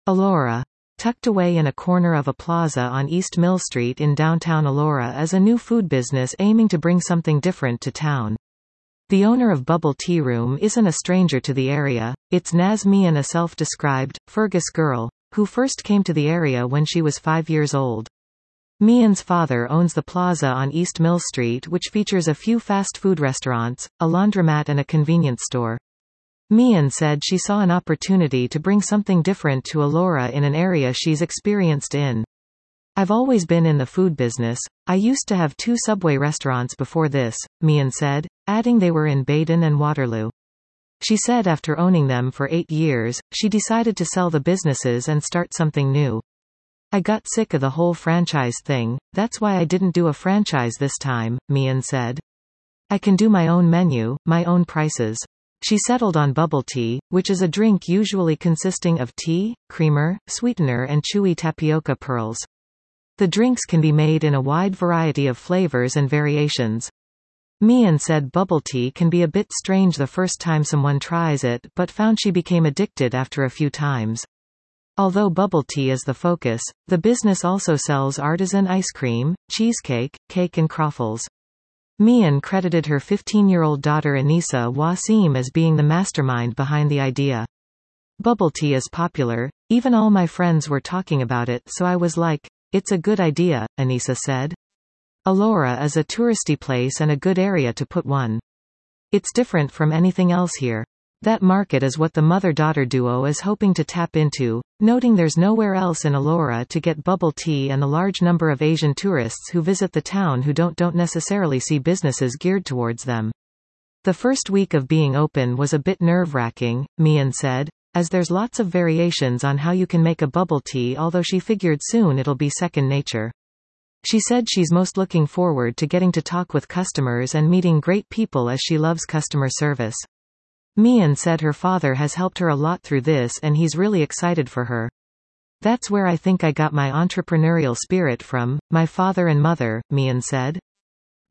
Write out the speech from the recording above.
Elora. Tucked away in a corner of a plaza on East Mill Street in downtown Elora is a new food business aiming to bring something different to town. The owner of Bubble Tea Room isn't a stranger to the area. It's Naz Mian, a self-described Fergus girl, who first came to the area when she was 5 years old. Mian's father owns the plaza on East Mill Street, which features a few fast food restaurants, a laundromat and a convenience store. Mian said she saw an opportunity to bring something different to Elora in an area she's experienced in. I've always been in the food business. I used to have 2 Subway restaurants before this, Mian said, adding they were in Baden and Waterloo. She said after owning them for 8 years, she decided to sell the businesses and start something new. I got sick of the whole franchise thing, that's why I didn't do a franchise this time, Mian said. I can do my own menu, my own prices. She settled on bubble tea, which is a drink usually consisting of tea, creamer, sweetener and chewy tapioca pearls. The drinks can be made in a wide variety of flavors and variations. Mian said bubble tea can be a bit strange the first time someone tries it, but found she became addicted after a few times. Although bubble tea is the focus, the business also sells artisan ice cream, cheesecake, cake and croffles. Mian credited her 15-year-old daughter Anissa Wasim as being the mastermind behind the idea. Bubble tea is popular, even all my friends were talking about it, so I was like, it's a good idea, Anissa said. Elora is a touristy place and a good area to put one. It's different from anything else here. That market is what the mother-daughter duo is hoping to tap into, noting there's nowhere else in Elora to get bubble tea and the large number of Asian tourists who visit the town who don't necessarily see businesses geared towards them. The first week of being open was a bit nerve-wracking, Mian said, as there's lots of variations on how you can make a bubble tea, although she figured soon it'll be second nature. She said she's most looking forward to getting to talk with customers and meeting great people as she loves customer service. Mian said her father has helped her a lot through this and he's really excited for her. That's where I think I got my entrepreneurial spirit from, my father and mother, Mian said.